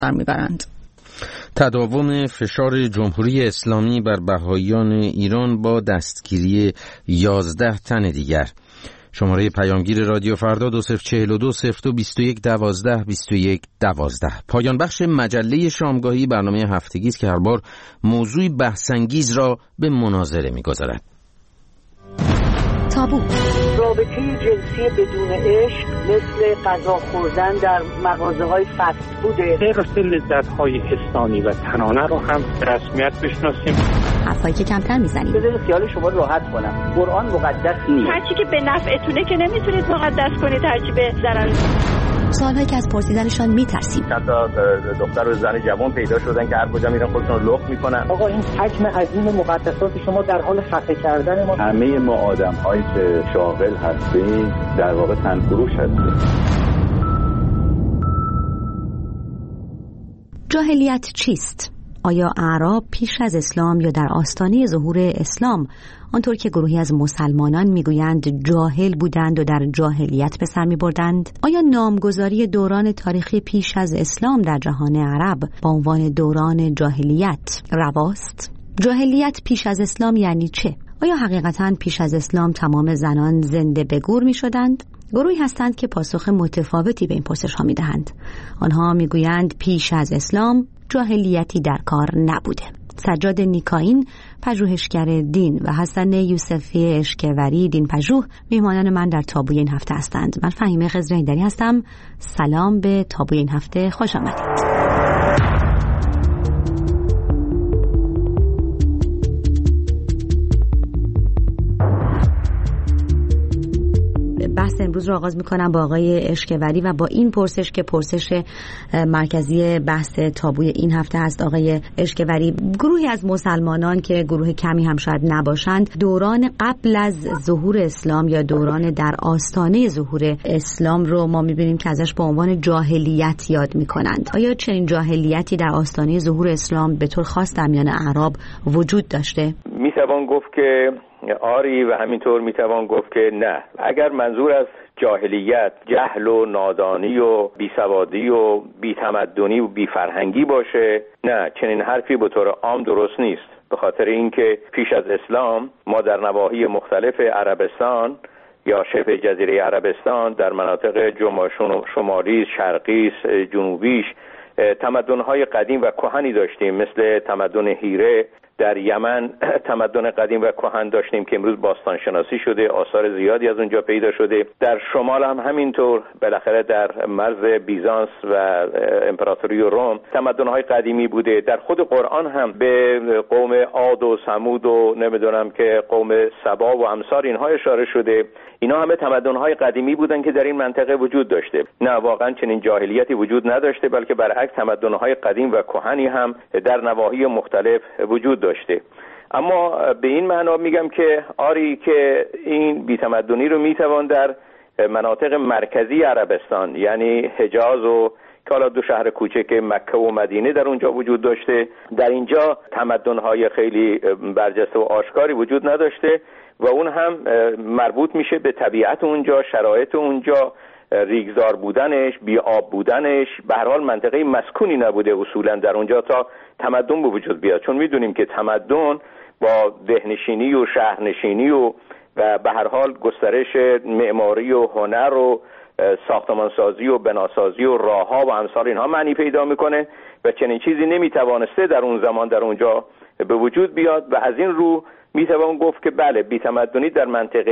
میبرند. تداوم فشار جمهوری اسلامی بر بهائیان ایران با دستگیری 11 تن دیگر. شماره پیامگیر رادیو فردا 2042 0221 12 21 12. پایان بخش مجله شامگاهی برنامه هفتگی است که هر بار موضوعی بحث‌انگیز را به مناظره می‌گذارد. تابو. رابطه جنسی بدون عشق مثل غذا خوردن در مغازه‌های فست فوده. حفظ لذت‌های حسانی و تنانه رو هم رسمیت بشناسیم. حرفایی که کمتر میزنیم. بذارید خیال شما راحت کنم. قرآن مقدس نیست. هرچی که به نفعتونه که نمیتونید مقدس کنید، هرچی به ضرر. سوالهایی که از پرسیدنشان میترسیم. چند تا دختر و زن جوان پیدا شدن که هر کجا میرن خودشون رو لخت میکنن. آقا این حجم عظیم مقدسات شما در حال خفه کردن ما. همه ما آدم‌هایی که شاغل هستیم در واقع تنفروش هستیم. جاهلیت چیست؟ آیا اعراب پیش از اسلام یا در آستانه ظهور اسلام، آنطور که گروهی از مسلمانان میگویند، جاهل بودند و در جاهلیت به سر میبردند؟ آیا نامگذاری دوران تاریخی پیش از اسلام در جهان عرب با عنوان دوران جاهلیت رواست؟ جاهلیت پیش از اسلام یعنی چه؟ آیا حقیقتاً پیش از اسلام تمام زنان زنده به گور میشدند؟ گروهی هستند که پاسخ متفاوتی به این پرسش ها میدهند. آنها میگویند پیش از اسلام جاهلیتی در کار نبوده. سجاد نیکاین، پژوهشگر دین، و حسن یوسفی اشکوری، دین پژوه، میهمانان من در تابوی این هفته هستند. من فهیمه خضر هیدری هستم. سلام به تابوی این هفته، خوش آمدید. بحث امروز رو آغاز میکنم با آقای اشکوری و با این پرسش که پرسش مرکزی بحث تابوی این هفته هست. آقای اشکوری، گروهی از مسلمانان که گروه کمی هم شاید نباشند، دوران قبل از ظهور اسلام یا دوران در آستانه ظهور اسلام رو ما میبینیم که ازش به عنوان جاهلیت یاد میکنند. آیا چنین جاهلیتی در آستانه ظهور اسلام به طور خاص در میان اعراب وجود داشته؟ میتوان گفت که آری و همینطور میتوان گفت که نه. اگر منظور از جاهلیت جهل و نادانی و بیسوادی و بیتمدنی و بیفرهنگی باشه، نه، چنین حرفی به طور عام درست نیست. به خاطر اینکه پیش از اسلام ما در نواحی مختلف عربستان یا شبه جزیره عربستان، در مناطق شمالی، شرقی، جنوبیش تمدن‌های قدیم و کهنی داشتیم، مثل تمدن هیره. در یمن تمدن قدیم و کهن داشتیم که امروز باستان شناسی شده، آثار زیادی از اونجا پیدا شده. در شمال هم همینطور، بالاخره در مرز بیزانس و امپراتوری روم تمدن‌های قدیمی بوده. در خود قرآن هم به قوم عاد و ثمود و نمیدونم که قوم سبا و امثال اینها اشاره شده. اینا همه تمدن‌های قدیمی بودن که در این منطقه وجود داشته. نه، واقعا چنین جاهلیتی وجود نداشته، بلکه برعکس تمدن‌های قدیم و کهنی هم در نواحی مختلف وجود داشته. اما به این معنا میگم که آری که این بی‌تمدنی رو میتوان در مناطق مرکزی عربستان، یعنی حجاز و که حالا دو شهر کوچک مکه و مدینه در اونجا وجود داشته، در اینجا تمدن‌های خیلی برجسته و آشکاری وجود نداشته و اون هم مربوط میشه به طبیعت اونجا، شرایط اونجا، ریگزار بودنش، بی آب بودنش. به هر حال منطقه مسکونی نبوده اصولا در اونجا تا تمدن به وجود بیاد، چون میدونیم که تمدن با دهنشینی و شهرنشینی و به هر حال گسترش معماری و هنر و ساختمانسازی و بناسازی و راهها و امثال اینها معنی پیدا میکنه و چنین چیزی نمیتوانسته در اون زمان در اونجا به وجود بیاد و از این رو میتوان گفت که بله، بی‌تمدنی در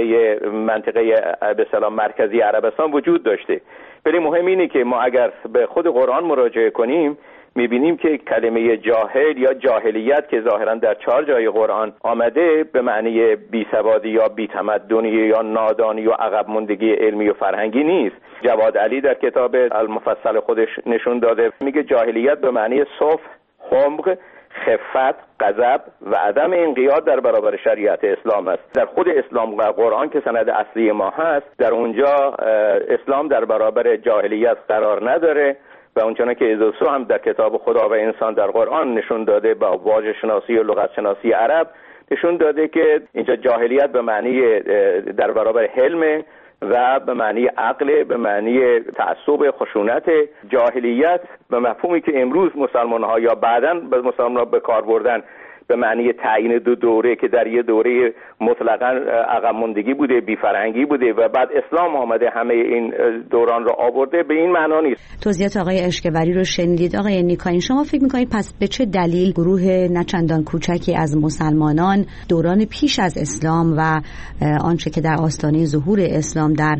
منطقه به اصطلاح مرکزی عربستان وجود داشته. ولی مهم اینه که ما اگر به خود قرآن مراجعه کنیم میبینیم که کلمه جاهل یا جاهلیت که ظاهرا در 4 جای قرآن آمده به معنی بیسوادی یا بیتمدنی یا نادانی و عقب ماندگی علمی و فرهنگی نیست. جواد علی در کتاب المفصل خودش نشون داده، میگه جاهلیت به معنی صف، حمق، خفت، غضب و عدم انقیاد در برابر شریعت اسلام است. در خود اسلام و قرآن که سند اصلی ما هست، در اونجا اسلام در برابر جاهلیت قرار نداره و اونچنان که ایزوسو هم در کتاب خدا و انسان در قرآن نشون داده، با واژه شناسی و لغت شناسی عرب نشون داده که اینجا جاهلیت به معنی در برابر حلم، و به معنی عقل، به معنی تعصب، خشونت. جاهلیت به مفهومی که امروز مسلمان‌ها یا بعداً به مسلمان‌ها به کار بردن به معنی تعیین دو دوره که در یه دوره مطلقاً عقب ماندگی بوده، بی‌فرهنگی بوده و بعد اسلام آمده همه این دوران رو آورده، به این معنا نیست. توضیحات آقای اشکبری رو شنیدید. آقای نیکاین، شما فکر می‌کنید پس به چه دلیل گروه نچندان کوچکی از مسلمانان دوران پیش از اسلام و آنچه که در آستانه ظهور اسلام در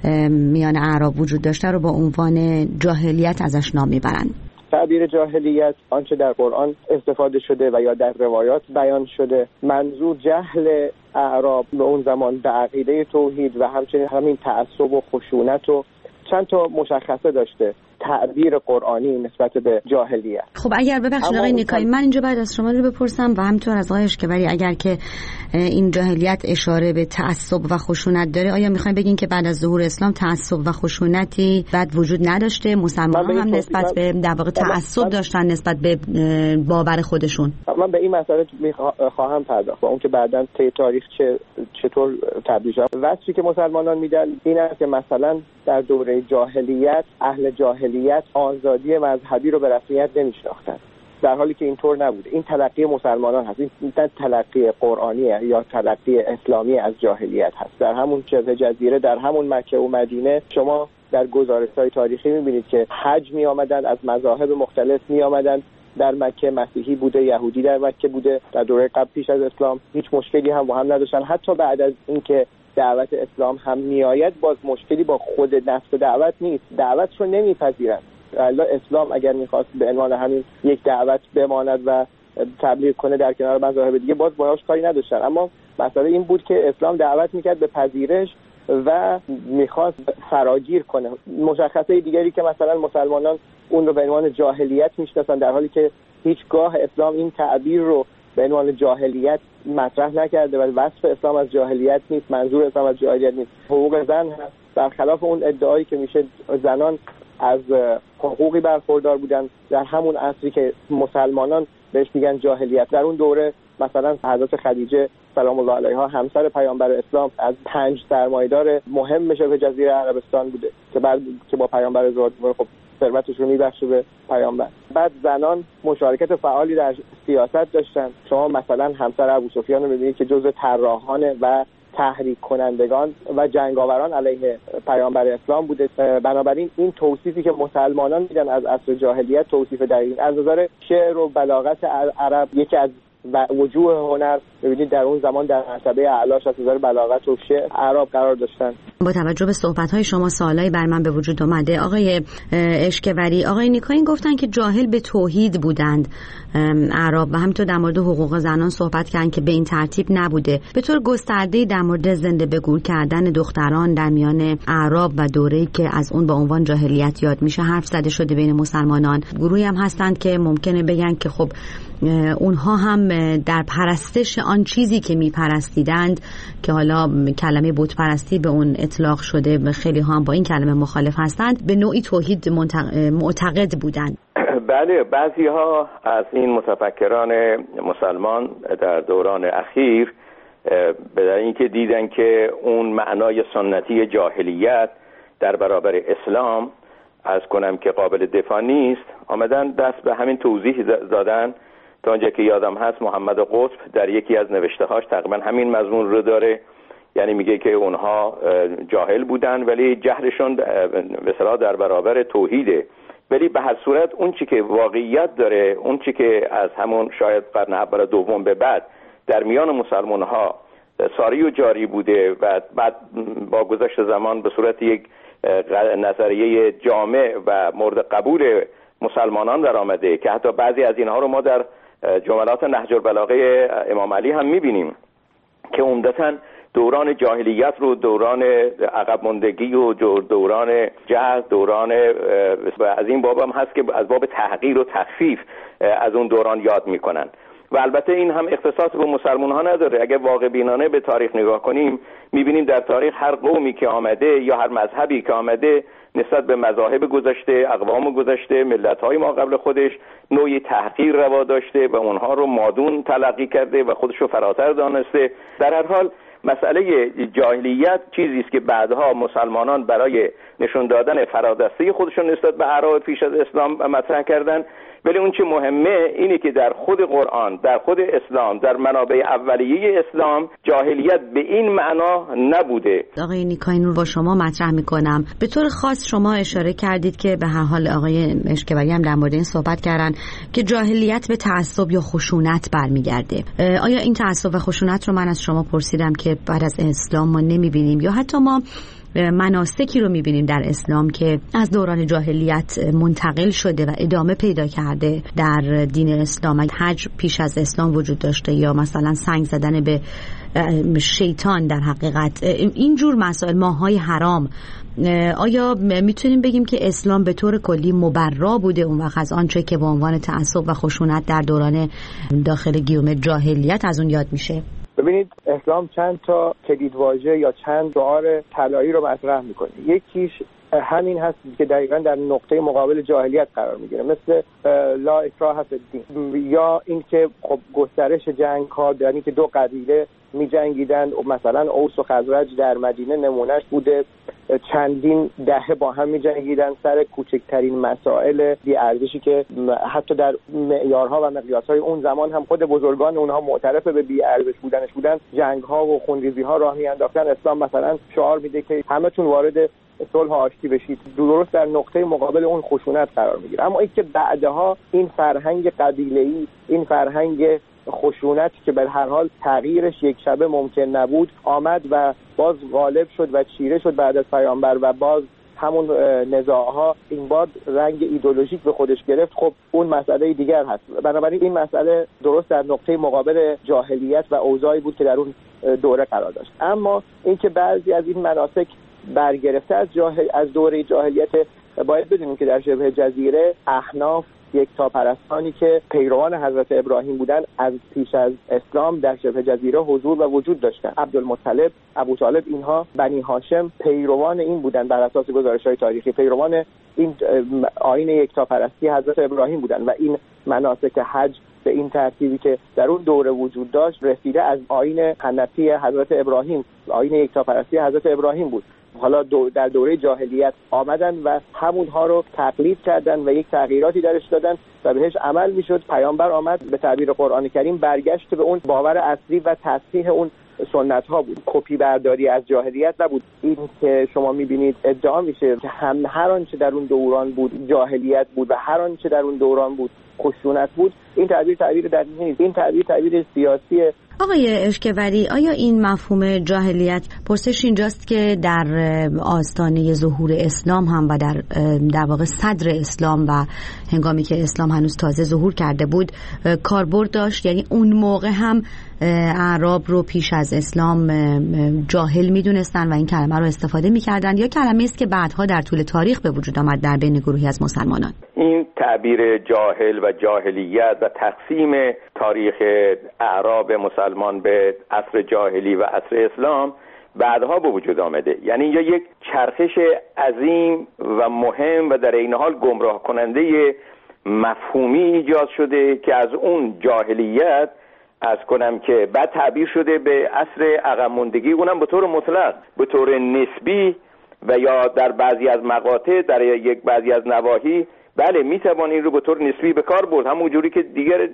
میان اعراب وجود داشته رو با عنوان جاهلیت ازش نام میبرند؟ تعبیر جاهلیت آنچه در قرآن استفاده شده و یا در روایات بیان شده، منظور جهل اعراب به اون زمان به عقیده توحید و همچنین همین تعصب و خشونت و چند تا مشخصه داشته تعبیر قرآنی نسبت به جاهلیت. خب اگر ببخشید آقای نیکایی، من اینجا بعد از شما رو بپرسم و همینطور از آقای اشکبری، اگر که این جاهلیت اشاره به تعصب و خشونت داره، آیا میخواین بگین که بعد از ظهور اسلام تعصب و خشونتی بعد وجود نداشته؟ مسلمانان هم نسبت به در واقع تعصب داشتن نسبت به باور خودشون. من به این مسئله خواهم پرداخت و اون که بعداً طی تاریخ چطور تبدیل شد. وصفی که مسلمانان میدن این است که مثلا در دوره جاهلیت اهل جاهلیت آزادی مذهبی رو به رسمیت نمیشناختن، در حالی که اینطور نبوده. این تلقی مسلمانان هست، این تلقی قرآنی یا تلقی اسلامی از جاهلیت هست. در همون جزیره، در همون مکه و مدینه شما در گزارش‌های تاریخی می‌بینید که حج می‌آمدن، از مذاهب مختلف می‌آمدن. در مکه مسیحی بوده، یهودی در مکه بوده. در دوره قبل پیش از اسلام هیچ مشکلی هم با هم نداشتن. حتی بعد از اینکه دعوت اسلام هم میآید باز مشکلی با خود نفس دعوت نیست، دعوتش رو نمیپذیرن. الا اسلام اگر میخواست به عنوان همین یک دعوت بماند و تبلیغ کنه در کنار مذاهب دیگه باز باهاش کاری نداشتن، اما مسئله این بود که اسلام دعوت میکرد به پذیرش و میخواست فراگیر کنه. مشخصه دیگری که مثلا مسلمانان اون رو به عنوان جاهلیت میشناسن، در حالی که هیچگاه اسلام این تعبیر رو به عنوان جاهلیت مطرح نکرده و وصف اسلام از جاهلیت نیست، منظور اسلام از جاهلیت نیست. حقوق زن هست، برخلاف اون ادعایی که میشه زنان از حقوقی برخوردار بودن در همون عصری که مسلمانان بهش میگن جاهلیت. در اون دوره مثلا حضرت خدیجه سلام الله علیها همسر پیامبر اسلام از 5 سرمایه‌دار مهم شبه جزیره عربستان بوده که با پیامبر ازدواج خب ثروتش رو میبخشه به پیامبر. بعد زنان مشارکت فعالی در سیاست داشتن. شما مثلا همسر ابوسفیان رو می‌بینید که جزو طراحان و تحریک کنندگان و جنگاوران علیه پیامبر اسلام بوده. بنابراین این توصیفی که مسلمانان میدن از عصر جاهلیت توصیف دقیق از نظر شعر و بلاغت عرب یکی از وجوه هنر ببینید در اون زمان در مرتبه اعلاش از نظر بلاغت و شعر عرب قرار داشتن. با توجه به صحبت‌های شما سوالایی بر من به وجود اومده. آقای اشکبری، آقای نیکاین گفتن که جاهل به توحید بودند اعراب و همینطور در مورد حقوق زنان صحبت کردن که به این ترتیب نبوده. به طور گسترده در مورد زنده به گور کردن دختران در میان اعراب و دوره‌ای که از اون با عنوان جاهلیت یاد میشه حرف زده شده بین مسلمانان. گروهی هم هستند که ممکنه بگن که خب اونها هم در پرستش آن چیزی که میپرستیدند که حالا کلمه بت پرستی به اون اطلاق شده و خیلی ها هم با این کلمه مخالف هستند، به نوعی توحید معتقد بودند. بله، بعضی ها از این متفکران مسلمان در دوران اخیر به اینکه دیدن که اون معنای سنتی جاهلیت در برابر اسلام از کنم که قابل دفاع نیست، آمدن دست به همین توضیح دادن. تا اونجا که یادم هست محمد قطب در یکی از نوشته‌هاش تقریبا همین مضمون رو داره، یعنی میگه که اونها جاهل بودن ولی جهلشون مثلا در برابر توحیده. ولی به هر صورت اون چی که واقعیت داره، اون چی که از همون شاید قرن اول دوم به بعد در میان مسلمان‌ها ساری و جاری بوده و بعد با گذشت زمان به صورت یک نظریه جامع و مورد قبول مسلمانان در آمده که حتی بعضی از اینها رو ما در جملات نهج البلاغه امام علی هم می‌بینیم که عمدتاً دوران جاهلیت رو دوران عقب ماندگی و دوران جهل، دوران از این باب هم هست که از باب تحقیر و تخفیف از اون دوران یاد میکنن. و البته این هم اختصاص به مسلمان ها نداره. اگر واقع بینانه به تاریخ نگاه کنیم میبینیم در تاریخ هر قومی که آمده یا هر مذهبی که آمده نسبت به مذاهب گذشته، اقوام گذشته، ملت‌های ما قبل خودش نوعی تحقیر روا داشته و اونها رو مادون تلقی کرده و خودش رو فراتر دانسته. در هر حال مسئله جاهلیت چیزی است که بعدها مسلمانان برای نشون دادن فرادستی خودشون نسبت به اعراب پیش از اسلام مطرح کردن، ولی اون چه مهمه اینه که در خود قرآن، در خود اسلام، در منابع اولیه اسلام جاهلیت به این معنا نبوده. آقای نیکاین رو با شما مطرح میکنم. به طور خاص شما اشاره کردید که به هر حال آقای اشکبری هم در مورد این صحبت کردن که جاهلیت به تعصب یا خشونت برمیگرده. آیا این تعصب و خشونت رو من از شما پرسیدم که بعد از اسلام ما نمیبینیم، یا حتی ما مناسکی رو میبینیم در اسلام که از دوران جاهلیت منتقل شده و ادامه پیدا کرده در دین اسلام؟ حج پیش از اسلام وجود داشته، یا مثلا سنگ زدن به شیطان در حقیقت اینجور مسائل، ماهای حرام. آیا میتونیم بگیم که اسلام به طور کلی مبرا بوده اون وقت از آنچه که به عنوان تعصب و خشونت در دوران داخل گیوم جاهلیت از اون یاد میشه؟ ببینید، اسلام چند تا کلیدواژه یا چند شعار طلایی رو مطرح میکنه. یکیش همین هست که دقیقاً در نقطه مقابل جاهلیت قرار میگیره، مثل لا اکراه فی الدین، یا اینکه خب گسترش جنگ ها، یعنی که دو قبیله می‌جنگیدن، مثلا اوس و خزرج در مدینه نمونهش بوده، چندین دهه با هم می‌جنگیدن سر کوچکترین مسائل بی ارزشی که حتی در معیارها و مقیاس‌های اون زمان هم خود بزرگان اونها معترف به بی ارزش بودنش بودن، جنگ‌ها و خونریزی‌ها راه می‌انداختن. اسلام مثلا شعار میده که همه‌تون وارد صلح و آشتی بشید، درست در نقطه مقابل اون خشونت قرار میگیره. اما اینکه بعدها این فرهنگ قبیله‌ای، این فرهنگ خشونت که به هر حال تغییرش یک شبه ممکن نبود، آمد و باز غالب شد و چیره شد بعد از پیامبر، و باز همون نزاعها این بار رنگ ایدئولوژیک به خودش گرفت. خب اون مسئله دیگر هست. بنابراین این مسئله درست در نقطه مقابل جاهلیت و اوضاعی بود که در اون دوره قرار داشت. اما اینکه بعضی از این مناسک برگرفته از دوره جاهلیت، باید بدونیم که در شبه جزیره احناف، یکتاپرستانی که پیروان حضرت ابراهیم بودن، از پیش از اسلام در شبه جزیره حضور و وجود داشتن. عبدالمطلب، ابو طالب، اینها بنی هاشم پیروان این بودن، بر اساس گزارش‌های تاریخی پیروان این آیین یکتاپرستی حضرت ابراهیم بودن، و این مناسک حج به این ترتیبی که در اون دوره وجود داشت رسیده از آیین حنفی حضرت ابراهیم، آیین یکتاپرستی حضرت ابراهیم بود. حالا در دوره جاهلیت آمدن و همونها رو تقلید کردن و یک تغییراتی درش دادن و بهش عمل میشد. پیامبر آمد به تعبیر قرآن کریم برگشت به اون باور اصلی و تصحیح اون سنت ها بود، کپی برداری از جاهلیت نبود. این که شما میبینید ادعا میشه که هر آنچه در اون دوران بود جاهلیت بود و هر آنچه در اون دوران بود خشونت بود، این تعبیر دقیق نیست. این تعبیر سیاسیه. آقای اشکبری، آیا این مفهوم جاهلیت، پرسش اینجاست که در آستانه ظهور اسلام هم و در واقع صدر اسلام و هنگامی که اسلام هنوز تازه ظهور کرده بود کاربرد داشت؟ یعنی اون موقع هم اعراب رو پیش از اسلام جاهل میدونستن و این کلمه رو استفاده میکردن، یا کلمه است که بعدها در طول تاریخ به وجود آمد در بین گروهی از مسلمانان؟ این تعبیر جاهل و جاهلیت و تقسیم تاریخ اعراب مسلمان به عصر جاهلی و عصر اسلام بعدها به وجود آمده. یعنی اینجا یک چرخش عظیم و مهم و در این حال گمراه کننده مفهومی ایجاد شده که از اون جاهلیت از کنم که بعد تعبیر شده به عصر عقب ماندگی، اونم به طور مطلق، به طور نسبی و یا در بعضی از مقاطع، در یک بعضی از نواحی بله میتوان این رو به طور نسبی به کار برد، همون جوری که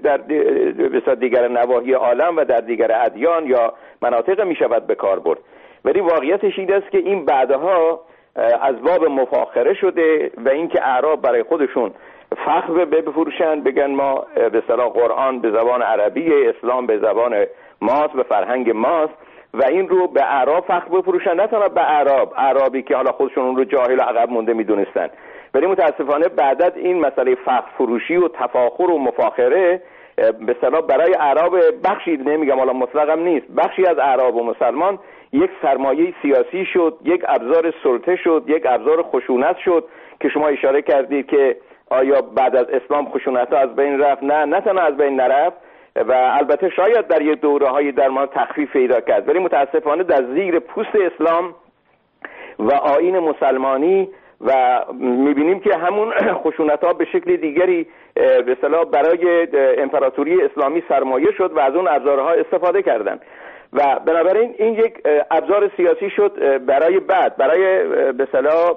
در دیگر نواحی عالم و در دیگر ادیان یا مناطق میشود به کار برد. ولی واقعیتش این است که این بعدها از باب مفاخره شده و اینکه اعراب برای خودشون فخر بفروشن، بگن ما به اصطلاح قرآن به زبان عربی، اسلام به زبان ماست، به فرهنگ ماست، و این رو به اعراب فخر بفروشن، نه تنها به اعرابی که حالا خودشون اون رو جاهل و عقب مونده میدونستن. ولی متاسفانه بعدت این مسئله فخر فروشی و تفاخر و مفاخره به اصطلاح برای اعراب بخشی، نمیگم حالا مطلقم نیست، بخشی از اعراب و مسلمان یک سرمایه سیاسی شد، یک ابزار سلطه شد، یک ابزار خشونت شد که شما اشاره کردید که آیا بعد از اسلام خشونت ها از بین رفت؟ نه تنها از بین نرفت و البته شاید در یک دوره‌های درمان تخفیف پیدا کرد، ولی متاسفانه در زیر پوست اسلام و آیین مسلمانی و میبینیم که همون خشونت ها به شکل دیگری به اصطلاح برای امپراتوری اسلامی سرمایه شد و از اون ابزارها استفاده کردن. و بنابراین این یک ابزار سیاسی شد برای بعد، برای به اصطلاح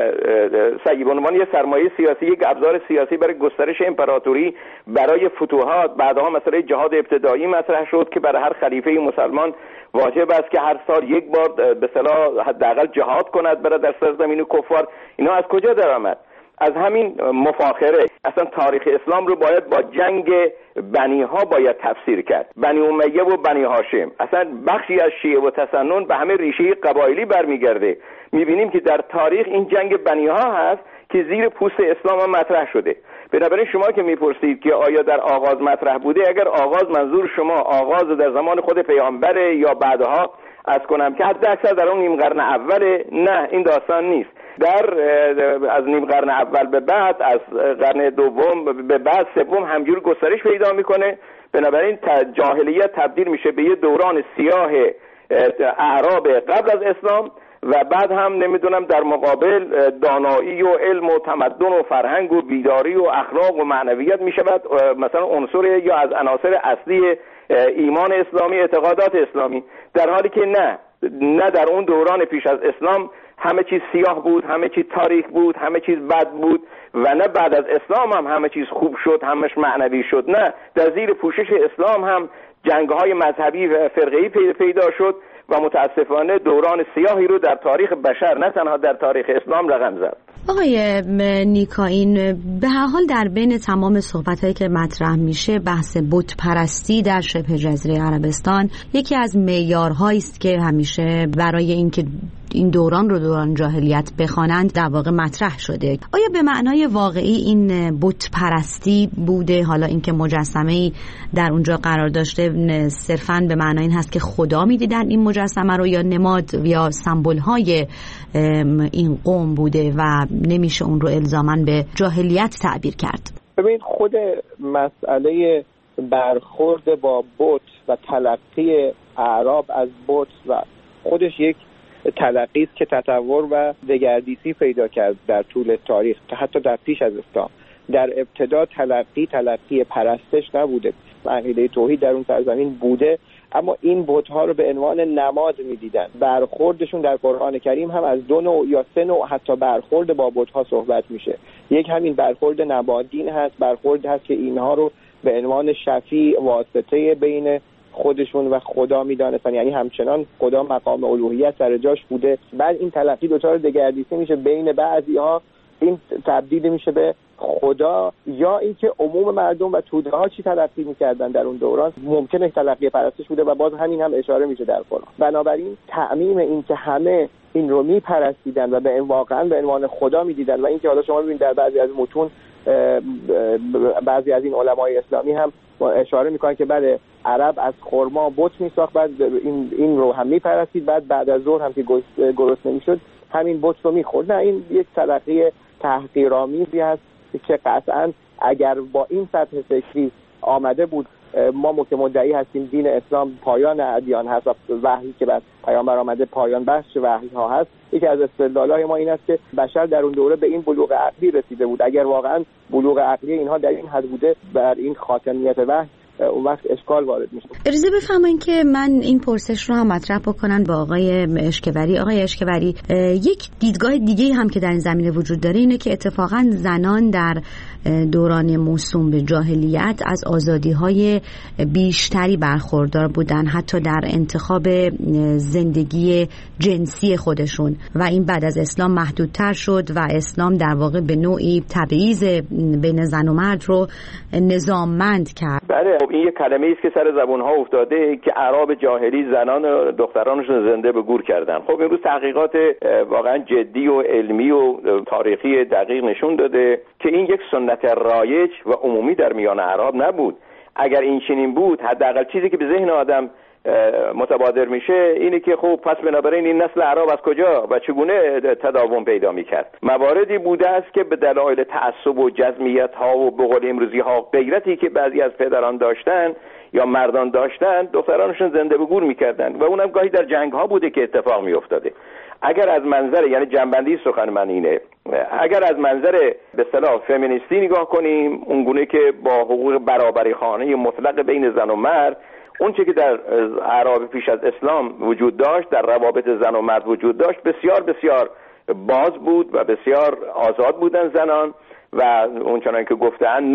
به عنوان یه سرمایه سیاسی، یک ابزار سیاسی برای گسترش امپراتوری، برای فتوحات. بعدها مسئله جهاد ابتدایی مطرح شد که برای هر خلیفه مسلمان واجب است که هر سال یک بار به اصطلاح حداقل جهاد کند برای در سرزمین کفار. اینا از کجا درآمد؟ از همین مفاخره. اصلا تاریخ اسلام رو باید با جنگ بنی ها باید تفسیر کرد، بنی امیه و بنی هاشم. اصلا بخشی از شیعه و تسنن به همه ریشه قبایلی برمیگرده. میبینیم که در تاریخ این جنگ بنی ها هست که زیر پوست اسلام هم مطرح شده. بنابراین شما که میپرسید که آیا در آغاز مطرح بوده، اگر آغاز منظور شما آغاز در زمان خود پیامبره یا بعدها از کنم که حد اکثر در اون نیم قرن اوله، نه این داستان نیست. از نیم قرن اول به بعد، از قرن دوم به بعد سوم همجور گسترش پیدا میکنه. بنابراین جاهلیت تبدیل میشه به یه دوران سیاه اعراب قبل از اسلام و بعد هم نمیدونم در مقابل دانایی و علم و تمدن و فرهنگ و بیداری و اخلاق و معنویت میشود مثلا عنصر یا از عناصر اصلی ایمان اسلامی، اعتقادات اسلامی، در حالی که نه در اون دوران پیش از اسلام همه چیز سیاه بود، همه چیز تاریک بود، همه چیز بد بود و نه بعد از اسلام هم همه چیز خوب شد، همش معنوی شد. نه، در زیر پوشش اسلام هم جنگ‌های مذهبی و فرقه‌ای پیدا شد و متاسفانه دوران سیاهی رو در تاریخ بشر نه تنها در تاریخ اسلام رقم زد. آقای نیکائین، به هر حال در بین تمام صحبت‌هایی که مطرح میشه بحث بت پرستی در شبه جزیره عربستان یکی از معیارهایی است که همیشه برای اینکه این دوران رو دوران جاهلیت بخوانند در واقع مطرح شده. آیا به معنای واقعی این بت پرستی بوده؟ حالا اینکه مجسمه‌ای در اونجا قرار داشته صرفاً به معنای این هست که خدا می‌دیدن این مجسمه رو، یا نماد یا سمبول‌های این قوم بوده و نمیشه اون رو الزاماً به جاهلیت تعبیر کرد؟ ببین، خود مسئله برخورد با بت و تلقی اعراب از بت و خودش یک تلقی است که تطور و دگردیسی پیدا کرد در طول تاریخ، حتی در پیش از اسلام. در ابتدا تلقی پرستش نبوده، عقیده توحید در اون سرزمین بوده، اما این بت‌ها رو به عنوان نماد می‌دیدن. برخوردشون در قرآن کریم هم از 2 نوع یا 3 نوع حتی برخورد با بت‌ها صحبت میشه. یک همین برخورد نمادین هست، برخورد هست که اینها رو به عنوان شفیع واسطه بین خودشون و خدا میدانستن، یعنی همچنان خدا مقام الوهیت سر جاش بوده. بعد این تلقی دچار دگردیسی میشه، بین بعضی‌ها این تبدیل میشه به خدا، یا اینکه عموم مردم و توده ها چی تلقی میکردن در اون دوران ممکنه تلقی پرستش بوده و باز همین هم اشاره میشه در قرآن. بنابراین تعمیم این که همه این رو میپرستیدن و به واقعا به عنوان خدا میدیدن و اینکه حالا شما ببینید در بعضی از متون بعضی از این علمای اسلامی هم اشاره میکنن که بله عرب از خرما بت میساخت، بعد این رو هم میپرستید، بعد از ظهر هم که گرسنه نمیشد همین بت رو میخورد. نه، این یک تلقی تحقیرآمیزی هست که قطعا اگر با این سطح فکری آمده بود، ما که مدعی هستیم دین اسلام پایان ادیان هست و وحی که بر پیامبر آمده پایان بخش وحی ها هست، یکی از استدلال‌های ما این است که بشر در اون دوره به این بلوغ عقلی رسیده بود. اگر واقعا بلوغ عقلی اینها در این حد بوده، بر این خاتمیت وحی اون وقت اشکال وارد میشه. اجازه بفرمایید که من این پرسش رو هم مطرح بکنم با آقای اشکبری. آقای اشکبری، یک دیدگاه دیگه هم که در این زمینه وجود داره اینه که اتفاقا زنان در دوران موسوم به جاهلیت از آزادی‌های بیشتری برخوردار بودن، حتی در انتخاب زندگی جنسی خودشون، و این بعد از اسلام محدودتر شد و اسلام در واقع به نوعی تبعیض بین زن و مرد رو نظاممند کرد. بله، این یک کلمه است که سر زبون‌ها افتاده که اعراب جاهلی زنان و دخترانشون زنده به گور کردن. خب امروز تحقیقات واقعا جدی و علمی و تاریخی دقیق نشون داده که این یک سنت رایج و عمومی در میان اعراب نبود. اگر این چنین بود، حداقل چیزی که به ذهن آدم متبادر میشه اینه که خب پس بنابراین این نسل اعراب از کجا و چگونه تداوم پیدا میکرد؟ مواردی بوده است که به دلایل تعصب و جزمیت ها و به قول امروزی ها غیرتی که بعضی از پدران داشتن یا مردان داشتن، دخترانشون زنده به گور میکردن و اونم گاهی در جنگ ها بوده که اتفاق میافتاده. اگر از منظر، یعنی جنبندی سخن من اینه، اگر از منظر به اصطلاح فمینیستی نگاه کنیم، اونگونه که با حقوق برابری خانه مطلق بین زن و مرد، اون چه که در اعراب پیش از اسلام وجود داشت، در روابط زن و مرد وجود داشت، بسیار بسیار باز بود و بسیار آزاد بودن زنان و اونچنان که گفتن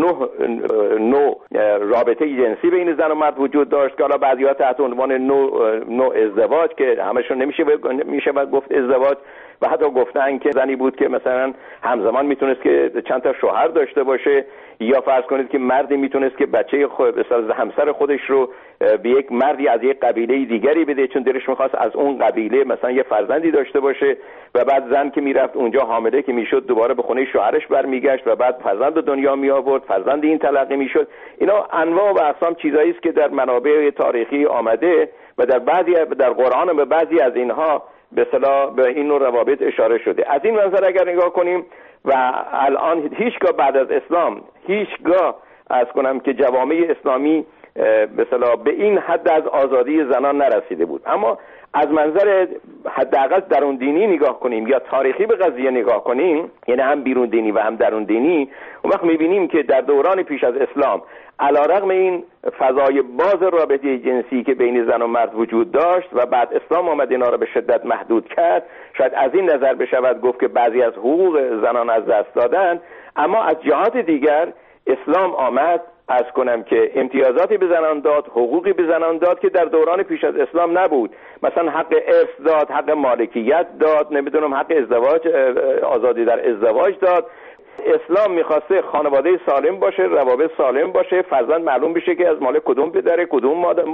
9 رابطه جنسی بین زن و مرد وجود داشت که حالا بعضی‌ها تحت عنوان نوع ازدواج که همشون نمیشه گفت ازدواج، و حتی گفتن که زنی بود که مثلا همزمان میتونست که چند تا شوهر داشته باشه، یا فرض کنید که مردی میتونست که بچه همسر خودش رو به یک مردی از یک قبیله دیگری بده چون دلش میخواست از اون قبیله مثلا یه فرزندی داشته باشه، و بعد زن که میرفت اونجا حامله که میشد دوباره به خونه شوهرش برمیگشت و بعد فرزند به دنیا می آورد، فرزند این تلقی میشد. اینا انواع و اقسام چیزایی است که در منابع تاریخی آمده و در قرآن به بعضی از اینها به اصطلاح به این نوع روابط اشاره شده. از این منظر اگر نگاه کنیم و الان هیچگاه بعد از اسلام از کنم که جوامع اسلامی به اصطلاح به این حد از آزادی زنان نرسیده بود، اما از منظر حداقل درون دینی نگاه کنیم یا تاریخی به قضیه نگاه کنیم، یعنی هم بیرون دینی و هم درون دینی، اون وقت می‌بینیم که در دوران پیش از اسلام علیرغم این فضای باز رابطه جنسی که بین زن و مرد وجود داشت و بعد اسلام آمد اینا را به شدت محدود کرد، شاید از این نظر بشود گفت که بعضی از حقوق زنان از دست دادن، اما از جهات دیگر اسلام آمد از کنم که امتیازاتی به زنان داد، حقوقی به زنان داد که در دوران پیش از اسلام نبود. مثلا حق ارث داد، حق مالکیت داد، نمیدونم حق ازدواج، آزادی در ازدواج داد. اسلام میخواسته خانواده سالم باشه، روابط سالم باشه، فرزند معلوم بشه که از مال کدوم پدره کدوم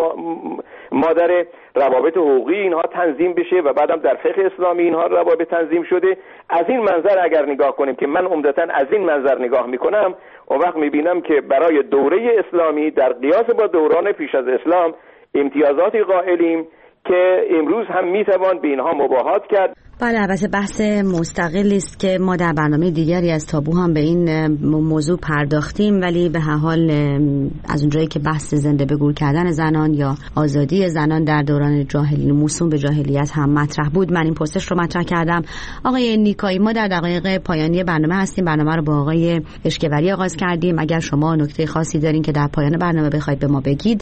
مادره، روابط حقوقی اینها تنظیم بشه و بعدم در فقه اسلامی اینها روابط تنظیم شده. از این منظر اگر نگاه کنیم که من عمدتاً از این منظر نگاه میکنم، اون وقت میبینم که برای دوره اسلامی در قیاس با دوران پیش از اسلام امتیازاتی قائلیم که امروز هم میتوان به اینها مباهات کرد. بله، البته بحث مستقلی است که ما در برنامه دیگری از تابو هم به این موضوع پرداختیم، ولی به هر حال از اونجایی که بحث زنده به گور کردن زنان یا آزادی زنان در دوران جاهلی موسوم به جاهلیت هم مطرح بود، من این پرسش رو مطرح کردم. آقای نیکایی، ما در دقایق پایانی برنامه هستیم. برنامه رو با آقای اشکوری آغاز کردیم. اگر شما نکته خاصی دارین که در پایان برنامه بخواید به ما بگید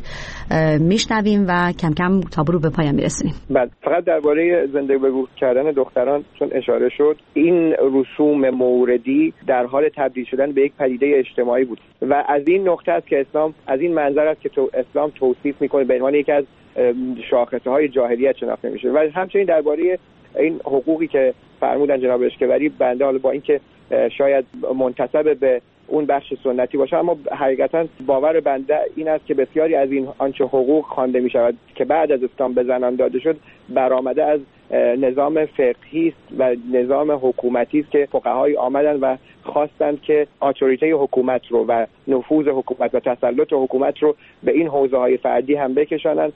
میشنویم و کم کم تابو رو به پایان میرسونیم. بله، فقط درباره زنده به گور کردن دختران چون اشاره شد، این رسوم موردی در حال تبدیل شدن به یک پدیده اجتماعی بود و از این نقطه است که اسلام، از این منظر است که اسلام توصیف میکنه به عنوان یکی از شاخصه‌های جاهلیت شناخته میشه. و همچنین درباره این حقوقی که فرمودن جناب اشکوری، بنده حالا با اینکه شاید منتسب به اون بخش سنتی باشه، اما حقیقتا باور بنده این است که بسیاری از این آنچه حقوق خوانده می شود که بعد از اسلام به زنان داده شد برآمده از نظام فقهی است و نظام حکومتی است که فقهای آمدن و خواستند که اتوریته حکومت رو و نفوذ حکومت و تسلط حکومت رو به این حوزه‌های فردی هم بکشانند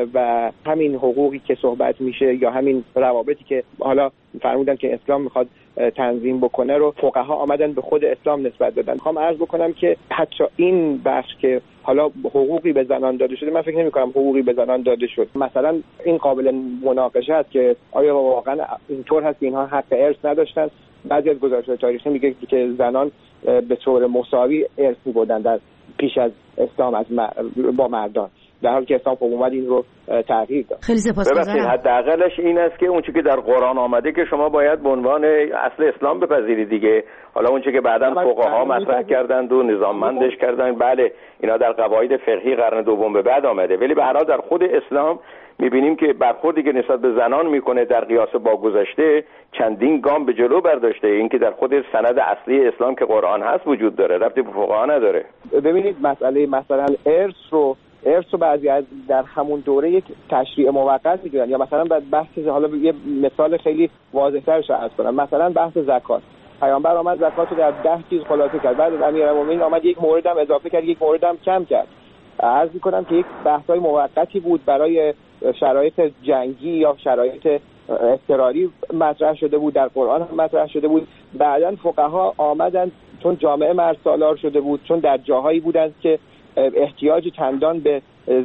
و همین حقوقی که صحبت میشه یا همین روابطی که حالا فرمودن که اسلام میخواد تنظیم بکنه رو فقها آمدن به خود اسلام نسبت دادن. میخوام عرض بکنم که حتی این بخش که حالا حقوقی به زنان داده شده، من فکر نمی‌کنم حقوقی به زنان داده شد. مثلا این قابل مناقشه است که آیا واقعا اینطور هست که اینها حق ارث نداشتن؟ بعضی از گزارش‌های تاریخی میگه که زنان به طور مساوی ارث می‌بردن در پیش از اسلام با مردان، در حالی که اسلام اومد این رو تغییر داد. خیلی سپاسگزارم. حداقلش این است که اون چیزی که در قرآن آمده که شما باید به عنوان اصل اسلام بپذیرید دیگه. حالا اون چیزی که بعداً فقها مطرح کردند و نظاممندش کردن، بله اینا در قواعد فقهی قرن دوم به بعد آمده، ولی به هر حال در خود اسلام می‌بینیم که برخوردی که نسبت به زنان میکنه در قیاس با گذشته چندین گام به جلو برداشته. این که در خود سند اصلی اسلام که قرآن هست وجود داره، ربطی به فقها نداره. ببینید مسئله مثلا ارث رو بعضی از در همون دوره یک تشریع موقت میگیرن، یا مثلا بحث، حالا یه مثال خیلی واضح‌ترش عرض کنم، مثلا بحث زکات. پیامبر آمد زکات رو در 10 چیز خلاصه کرد، بعد امیرالمومنین آمد یک مورد هم اضافه کرد، یک مورد هم کم کرد. عرض می‌کنم که یک بحث‌های موقتی بود برای شرایط جنگی یا شرایط اضطراری مطرح شده بود، در قرآن هم مطرح شده بود. بعداً فقها آمدن چون جامعه مرزسالار شده بود، چون در جاهایی بودند که احتیاج چندان به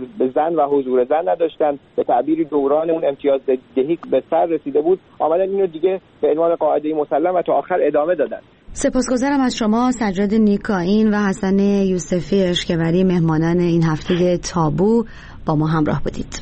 زن و حضور زن نداشتن، به تعبیر دوران اون امتیاز دهی به سر رسیده بود، آمدن اینو دیگه به عنوان قاعده مسلم و تا آخر ادامه دادن. سپاسگزارم از شما سجاد نیکائین و حسن یوسفی اشکوری، مهمانان این هفته تابو. با ما همراه بودید.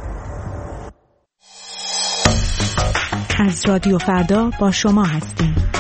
از رادیو فردا با شما هستیم.